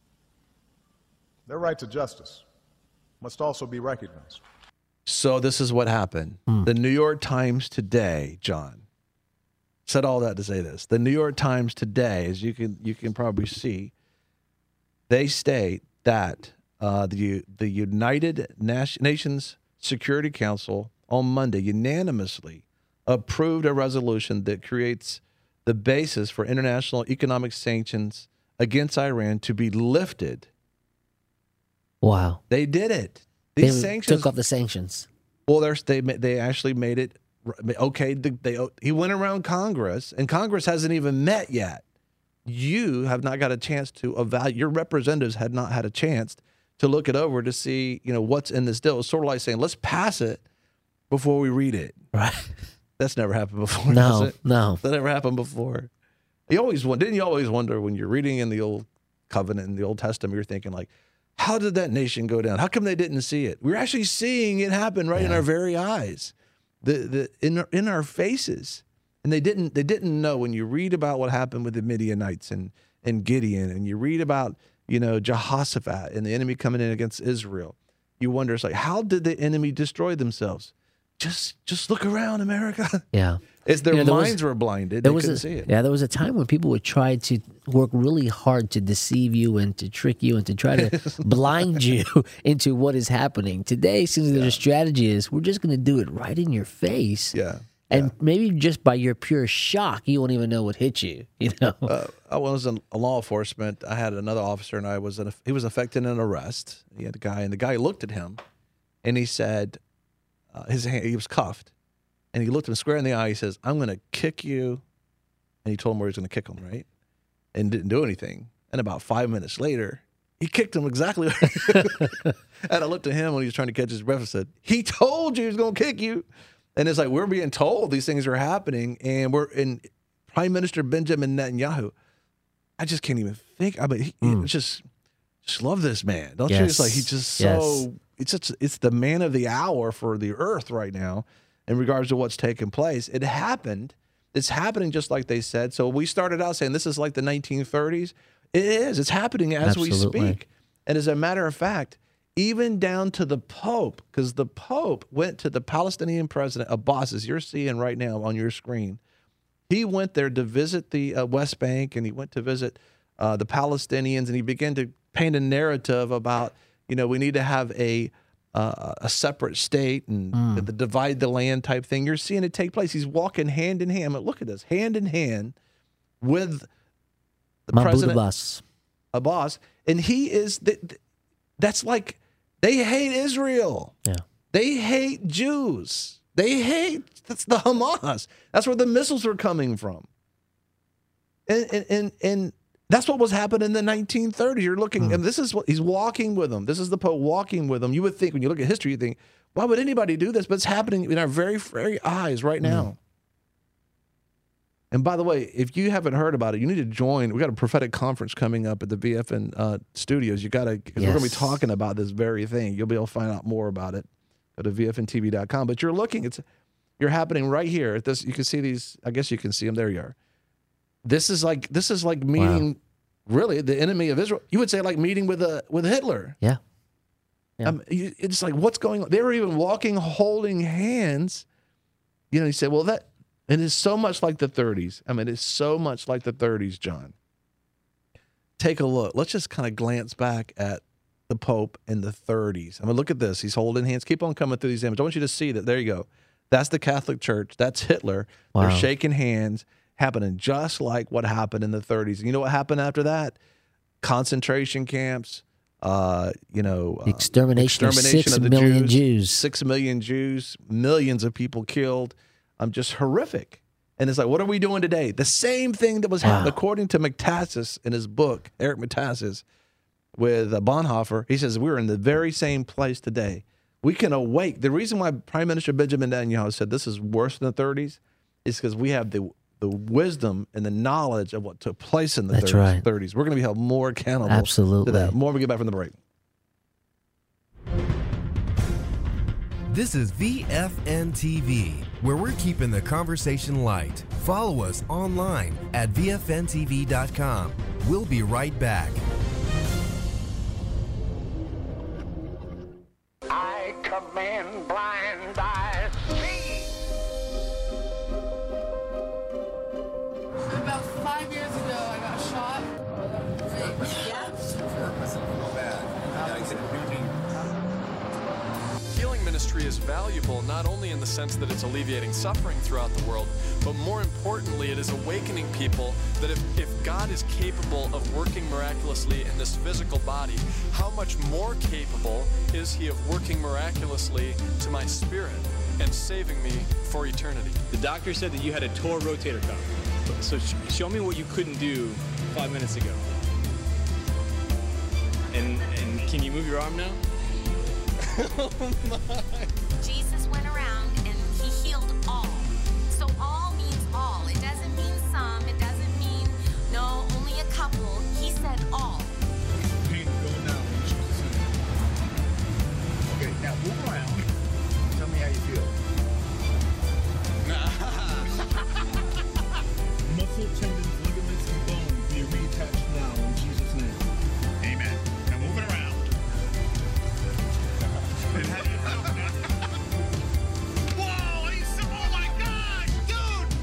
their right to justice, must also be recognized. So this is what happened. Hmm. The New York Times today, John, said all that to say this. The New York Times today, as you can you can probably see, they state that Uh, the the United Nations Security Council on Monday unanimously approved a resolution that creates the basis for international economic sanctions against Iran to be lifted. Wow. They did it. These they sanctions took off the sanctions. Well, they they actually made it okay. They, he went around Congress, and Congress hasn't even met yet. You have not got a chance to evaluate. Your representatives had not had a chance to look it over to see, you know, what's in this deal. It's sort of like saying, let's pass it before we read it. Right. That's never happened before. No, has it? no. That never happened before. You always didn't you always wonder when you're reading in the Old Covenant, in the Old Testament, you're thinking like, how did that nation go down? How come they didn't see it? We're actually seeing it happen right yeah. in our very eyes, the the in our, in our faces. And they didn't they didn't know. When you read about what happened with the Midianites and and Gideon, and you read about, you know, Jehoshaphat and the enemy coming in against Israel, you wonder, it's like, how did the enemy destroy themselves? Just just look around, America. Yeah. It's their you know, minds was, were blinded. There they was couldn't a, see it. Yeah, there was a time when people would try to work really hard to deceive you and to trick you and to try to blind you into what is happening. Today, it seems yeah. that the strategy is we're just going to do it right in your face. Yeah. And yeah. maybe just by your pure shock, you won't even know what hit you. You know, uh, I was in law enforcement. I had another officer, and I was in a, he was affecting an arrest. He had a guy, and the guy looked at him, and he said, uh, his hand, he was cuffed, and he looked him square in the eye. He says, "I'm going to kick you," and he told him where he was going to kick him, right? And didn't do anything. And about five minutes later, he kicked him exactly. And I looked at him when he was trying to catch his breath and said, "He told you he was going to kick you." And it's like, we're being told these things are happening, and we're in Prime Minister Benjamin Netanyahu. I just can't even think. I mean, he, mm. he just, just love this man, don't yes. you? It's like he's just so. Yes. It's just, it's the man of the hour for the earth right now, in regards to what's taking place. It happened. It's happening just like they said. So we started out saying this is like the nineteen thirties. It is. It's happening as Absolutely. we speak. And as a matter of fact, even down to the Pope, because the Pope went to the Palestinian president, Abbas, as you're seeing right now on your screen. He went there to visit the uh, West Bank, and he went to visit uh, the Palestinians, and he began to paint a narrative about, you know, we need to have a uh, a separate state and mm. the divide the land type thing. You're seeing it take place. He's walking hand in hand. I mean, look at this, hand in hand with the Mahmoud president Abbas. Abbas, and he is the, the, that's like. They hate Israel. Yeah. They hate Jews. They hate, that's the Hamas. That's where the missiles are coming from. And and and, and that's what was happening in the nineteen thirties. You're looking, mm. and this is what he's walking with them. This is the Pope walking with them. You would think, when you look at history, you think, why would anybody do this? But it's happening in our very, very eyes right now. And by the way, if you haven't heard about it, you need to join. We got a prophetic conference coming up at the V F N uh, studios. You got to, because Yes. we're going to be talking about this very thing. You'll be able to find out more about it. Go to V F N T V dot com. But you're looking, it's you're happening right here. This you can see these. I guess you can see them. There you are. This is like this is like meeting, really, the enemy of Israel. You would say like meeting with a with Hitler. Yeah. Yeah. Um, you, it's like what's going on? They were even walking, holding hands. You know, he said, "Well, that." It is so much like the thirties. I mean, it's so much like the thirties, John. Take a look. Let's just kind of glance back at the Pope in the thirties. I mean, look at this. He's holding hands. Keep on coming through these images. I want you to see that. There you go. That's the Catholic Church. That's Hitler. Wow. They're shaking hands, happening just like what happened in the thirties. And you know what happened after that? Concentration camps. Uh, you know, The extermination, uh, of extermination six of the million Jews, Jews. Six million Jews, millions of people killed. I'm just horrific. And it's like, what are we doing today? The same thing that was Wow. happening, according to Metaxas in his book, Eric Metaxas, with uh, Bonhoeffer. He says, we're in the very same place today. We can awake. The reason why Prime Minister Benjamin Netanyahu said this is worse than the thirties is because we have the the wisdom and the knowledge of what took place in the That's thirties. right. thirties. We're going to be held more accountable Absolutely. to that. More when we get back from the break. This is V F N T V, where we're keeping the conversation light. Follow us online at V F N T V dot com. We'll be right back. I command blind eyes see. About five years ago, I got shot. Healing ministry is valuable not only in the sense that it's alleviating suffering throughout the world, but more importantly, it is awakening people that if, if God is capable of working miraculously in this physical body, how much more capable is He of working miraculously to my spirit and saving me for eternity? The doctor said that you had a torn rotator cuff. So sh- show me what you couldn't do five minutes ago. And, and can you move your arm now? Oh my. Jesus went around and he healed all. So all means all. It doesn't mean some. It doesn't mean, no, only a couple. He said all. Pain going down in Jesus' name. Okay, now move around. Tell me how you feel. Muscle, tendons, ligaments, and bones be reattached now in Jesus' name. Amen. Now move it around. And how do you feel now? Whoa! He's so, oh my God, dude!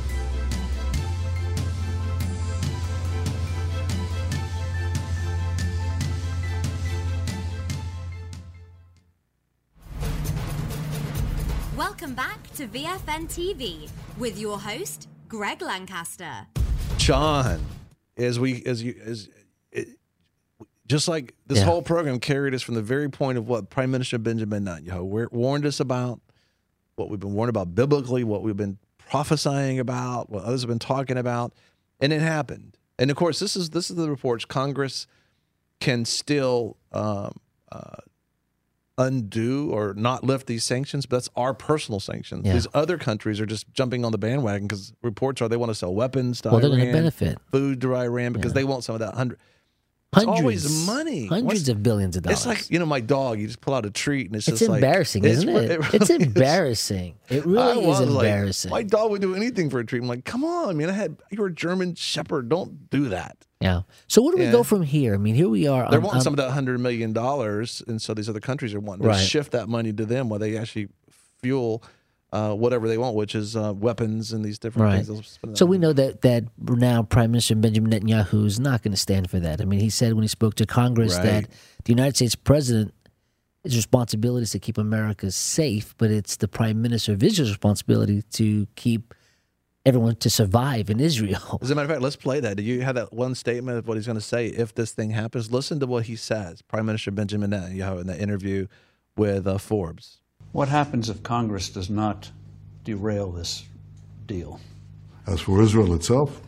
Welcome back to V F N T V with your host, Greg Lancaster. John, as we as you as it, just like this Yeah. whole program carried us from the very point of what Prime Minister Benjamin Netanyahu wa- warned us about, what we've been warned about biblically, what we've been prophesying about, what others have been talking about, and it happened. And of course, this is this is the reports. Congress can still um, uh, undo or not lift these sanctions, but that's our personal sanctions. Yeah. These other countries are just jumping on the bandwagon because reports are they want to sell weapons to Well, they're Iran, gonna benefit. food to Iran because Yeah. they want some of that hundred. It's Hundreds, always money. hundreds What's- of billions of dollars. It's like, you know, my dog, you just pull out a treat and it's, It's just like. embarrassing, isn't it? really It's is. embarrassing. It I really is was like, embarrassing. my dog would do anything for a treat. I'm like, come on, I mean, I had, you're a German Shepherd. Don't do that. Yeah. So where do we Yeah. go from here? I mean, here we are. They're um, wanting um, some of that one hundred million dollars, and so these other countries are wanting Right. to shift that money to them while they actually fuel uh, whatever they want, which is uh, weapons and these different Right. things. They'll spend So that we money. know that that now Prime Minister Benjamin Netanyahu is not going to stand for that. I mean, he said when he spoke to Congress Right. that the United States president, his responsibility is to keep America safe, but it's the Prime Minister of Israel's responsibility to keep everyone to survive in Israel. As a matter of fact, let's play that. Do you have that one statement of what he's going to say if this thing happens? Listen to what he says, Prime Minister Benjamin Netanyahu, in the interview with uh, Forbes. What happens if Congress does not derail this deal? As for Israel itself,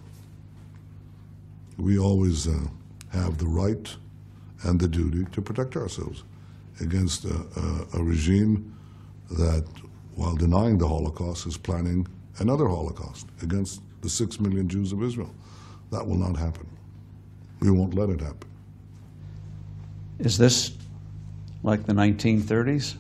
we always uh, have the right and the duty to protect ourselves against a, a, a regime that, while denying the Holocaust, is planning another Holocaust against the six million Jews of Israel. That will not happen. We won't let it happen. Is this like the nineteen thirties?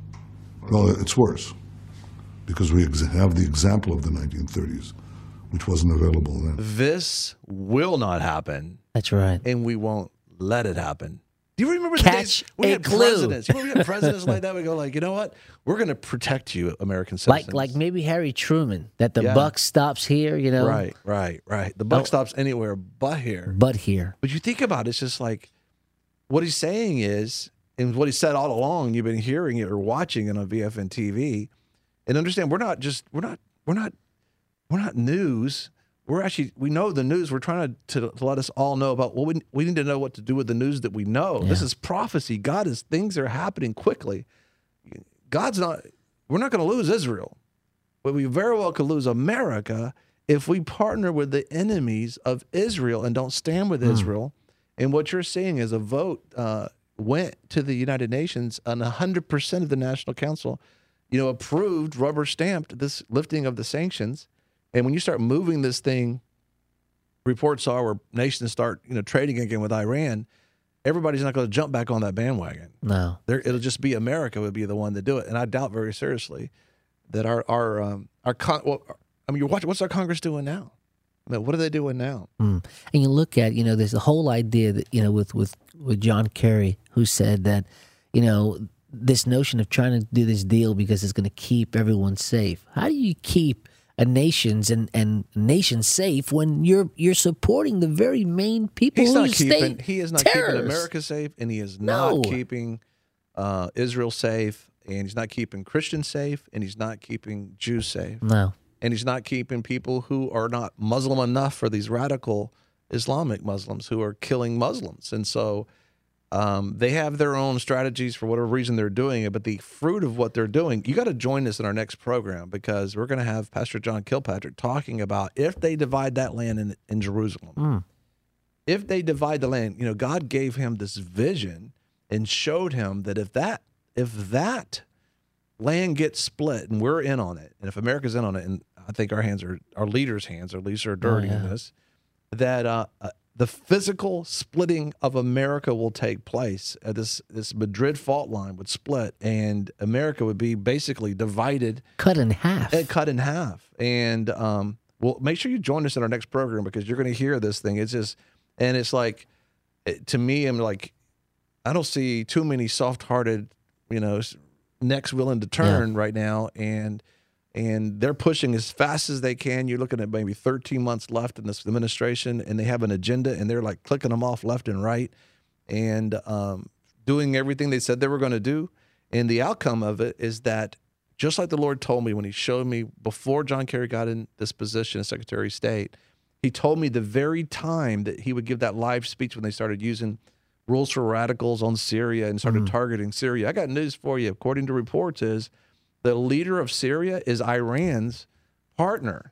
Well, it's worse, because we ex- have the example of the nineteen thirties, which wasn't available then. This will not happen. That's right. And we won't let it happen. Do you remember the Catch days we a had clue. presidents? You remember we had presidents like that? We go like, you know what? We're going to protect you, American citizens. Like like maybe Harry Truman, that the Yeah. buck stops here, you know? Right, right, right. The buck Oh. stops anywhere but here. But here. But you think about it, it's just like what he's saying is, and what he said all along, you've been hearing it or watching it on V F N T V, and understand we're not just we're not we're not we're not news. We're actually we know the news. We're trying to, to, to let us all know about what we we need to know what to do with the news that we know. Yeah. This is prophecy. God is things are happening quickly. God's not. We're not going to lose Israel, but we very well could lose America if we partner with the enemies of Israel and don't stand with Mm. Israel. And what you're seeing is a vote uh, went to the United Nations, and one hundred percent of the National Council, you know, approved, rubber stamped this lifting of the sanctions. And when you start moving this thing, reports are where nations start, you know, trading again with Iran, everybody's not going to jump back on that bandwagon. No. There, it'll just be America would be the one to do it. And I doubt very seriously that our our um, our con- well, I mean, you're watching. What's our Congress doing now? I mean, what are they doing now? Mm. And you look at, you know, there's a whole idea that, you know, with, with, with John Kerry, who said that, you know, this notion of trying to do this deal because it's going to keep everyone safe. How do you keep a nation's and, and nation safe when you're you're supporting the very main people He's who not keeping. state He is not terrorists? keeping America safe, and he is No. not keeping uh, Israel safe, and he's not keeping Christians safe, and he's not keeping Jews safe. No. And he's not keeping people who are not Muslim enough for these radical Islamic Muslims who are killing Muslims. And so um, they have their own strategies for whatever reason they're doing it. But the fruit of what they're doing, you got to join us in our next program, because we're going to have Pastor John Kilpatrick talking about if they divide that land in, in Jerusalem. Mm. If they divide the land, you know, God gave him this vision and showed him that if that if that land gets split and we're in on it, and if America's in on it, and I think our hands are, our leaders' hands at least are dirty Oh, yeah. in this, that uh, uh, the physical splitting of America will take place. Uh, this this Madrid fault line would split, and America would be basically divided, cut in half, and cut in half. And um, well, make sure you join us in our next program, because you're going to hear this thing. It's just, and it's like, it, to me, I'm like, I don't see too many soft-hearted, you know, necks willing to turn Yeah. right now, and and they're pushing as fast as they can. You're looking at maybe thirteen months left in this administration, and they have an agenda, and they're like clicking them off left and right, and um, doing everything they said they were going to do. And the outcome of it is that, just like the Lord told me when he showed me before John Kerry got in this position as Secretary of State, he told me the very time that he would give that live speech when they started using rules for radicals on Syria and started targeting Syria. I got news for you. According to reports, is the leader of Syria is Iran's partner.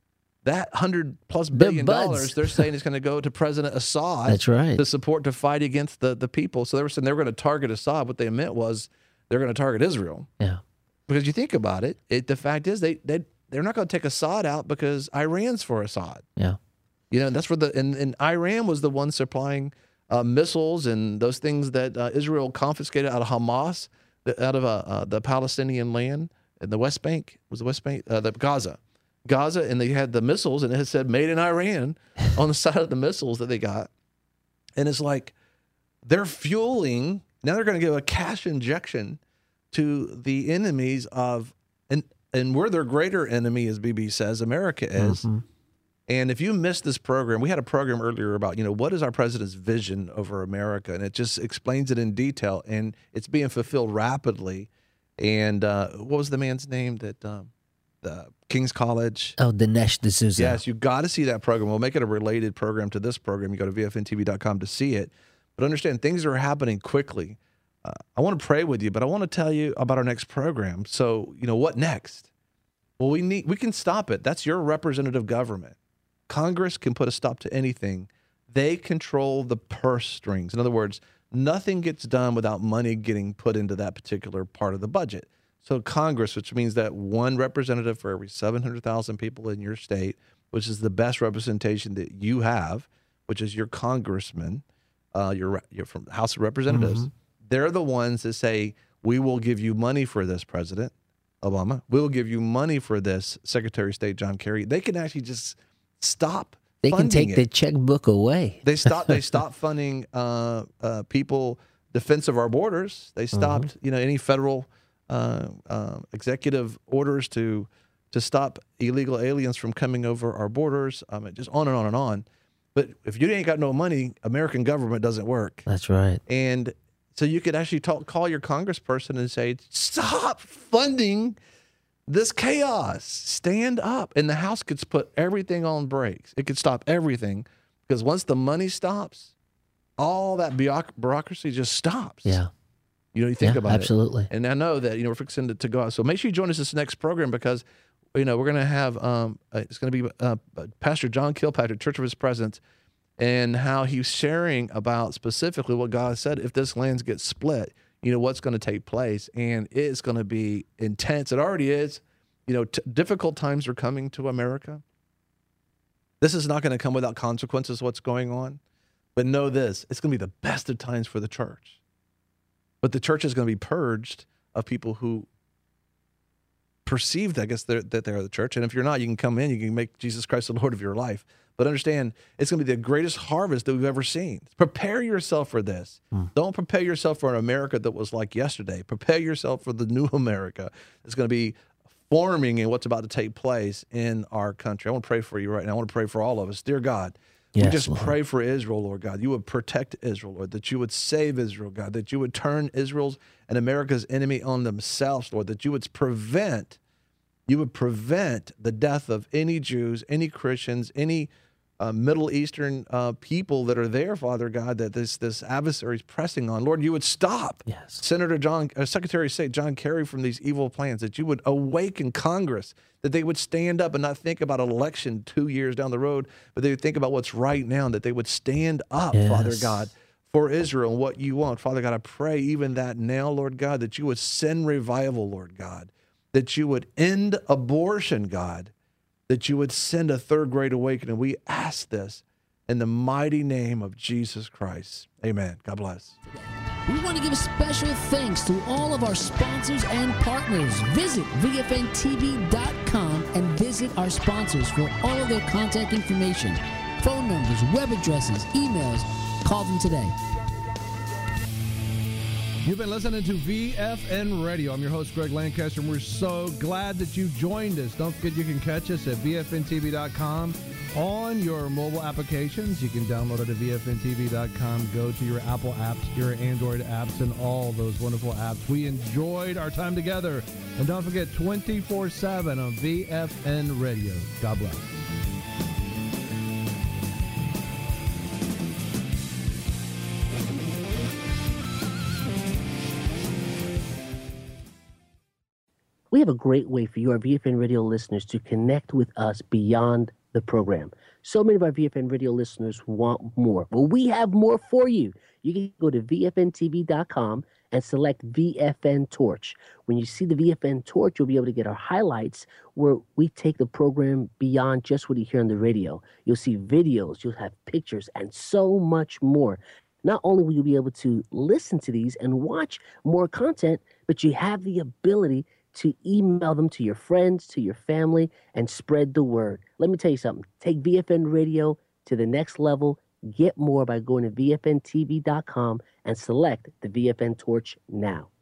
That hundred plus billion buds. dollars they're saying is going to go to President Assad. That's right. To support to fight against the, the people. So they were saying they were going to target Assad. What they meant was they're going to target Israel. Yeah. Because you think about it, it the fact is they they they're not going to take Assad out because Iran's for Assad. Yeah. You know, that's where the and, and Iran was the one supplying uh, missiles and those things that uh, Israel confiscated out of Hamas, the- out of uh, uh, the Palestinian land in the West Bank. Was the West Bank uh, the Gaza, Gaza, and they had the missiles, and it said "Made in Iran" on the side of the missiles that they got. And it's like they're fueling. Now they're going to give a cash injection to the enemies of, and and we're their greater enemy, as B B says, America is. Mhm. And if you missed this program, we had a program earlier about, you know, what is our president's vision over America? And it just explains it in detail, and it's being fulfilled rapidly. And uh, what was the man's name that um, the King's College? Oh, Dinesh D'Souza. Yes, you got to see that program. We'll make it a related program to this program. You go to V F N T V dot com to see it. But understand, things are happening quickly. Uh, I want to pray with you, but I want to tell you about our next program. So, you know, what next? Well, we need we can stop it. That's your representative government. Congress can put a stop to anything. They control the purse strings. In other words, nothing gets done without money getting put into that particular part of the budget. So Congress, which means that one representative for every seven hundred thousand people in your state, which is the best representation that you have, which is your congressman, uh, your, your from the House of Representatives. Mhm. They're the ones that say, we will give you money for this, President Obama. We will give you money for this, Secretary of State John Kerry. They can actually just stop They can funding take it. the checkbook away. They stopped. They stopped funding uh, uh, people defense of our borders. They stopped, Mm-hmm. you know, any federal uh, uh, executive orders to to stop illegal aliens from coming over our borders. Um, just on and on and on. But if you ain't got no money, American government doesn't work. That's right. And so you could actually talk, call your congressperson and say, stop funding this chaos. Stand up. And the House could put everything on brakes. It could stop everything, because once the money stops, all that bureauc- bureaucracy just stops. Yeah. You know, you think Yeah, about absolutely. it. And I know that, you know, we're fixing to, to go out. So make sure you join us this next program, because, you know, we're going to have, um, uh, it's going to be uh, Pastor John Kilpatrick, Church of His Presence, and how he's sharing about specifically what God said. If this land gets split, you know, what's going to take place. And it's going to be intense. It already is. You know, t- difficult times are coming to America. This is not going to come without consequences, what's going on. But know this, it's going to be the best of times for the church. But the church is going to be purged of people who perceived, I guess, they're, that they're the church. And if you're not, you can come in, you can make Jesus Christ the Lord of your life. But understand, it's going to be the greatest harvest that we've ever seen. Prepare yourself for this. Mm. Don't prepare yourself for an America that was like yesterday. Prepare yourself for the new America. It's going to be forming in what's about to take place in our country. I want to pray for you right now. I want to pray for all of us. Dear God, we Yes, just Lord. pray for Israel, Lord God. You would protect Israel, Lord, that you would save Israel, God, that you would turn Israel's and America's enemy on themselves, Lord, that you would prevent, you would prevent the death of any Jews, any Christians, any uh, Middle Eastern uh, people that are there, Father God, that this this adversary is pressing on. Lord, you would stop Yes. Senator John, uh, Secretary of State John Kerry from these evil plans, that you would awaken Congress, that they would stand up and not think about an election two years down the road, but they would think about what's right now, and that they would stand up, Yes. Father God, for Israel and what you want. Father God, I pray even that now, Lord God, that you would send revival, Lord God, that you would end abortion, God, that you would send a third great awakening. We ask this in the mighty name of Jesus Christ. Amen. God bless. We want to give special thanks to all of our sponsors and partners. Visit V F N T V dot com and visit our sponsors for all of their contact information, phone numbers, web addresses, emails. Call them today. You've been listening to V F N Radio. I'm your host, Greg Lancaster, and we're so glad that you joined us. Don't forget you can catch us at V F N T V dot com on your mobile applications. You can download it at V F N T V dot com. Go to your Apple apps, your Android apps, and all those wonderful apps. We enjoyed our time together. And don't forget, twenty-four seven on V F N Radio. God bless. We have a great way for you, our V F N Radio listeners, to connect with us beyond the program. So many of our V F N Radio listeners want more. Well, we have more for you. You can go to V F N T V dot com and select V F N Torch. When you see the V F N Torch, you'll be able to get our highlights where we take the program beyond just what you hear on the radio. You'll see videos, you'll have pictures, and so much more. Not only will you be able to listen to these and watch more content, but you have the ability to email them to your friends, to your family, and spread the word. Let me tell you something. Take V F N Radio to the next level. Get more by going to V F N T V dot com and select the V F N Torch now.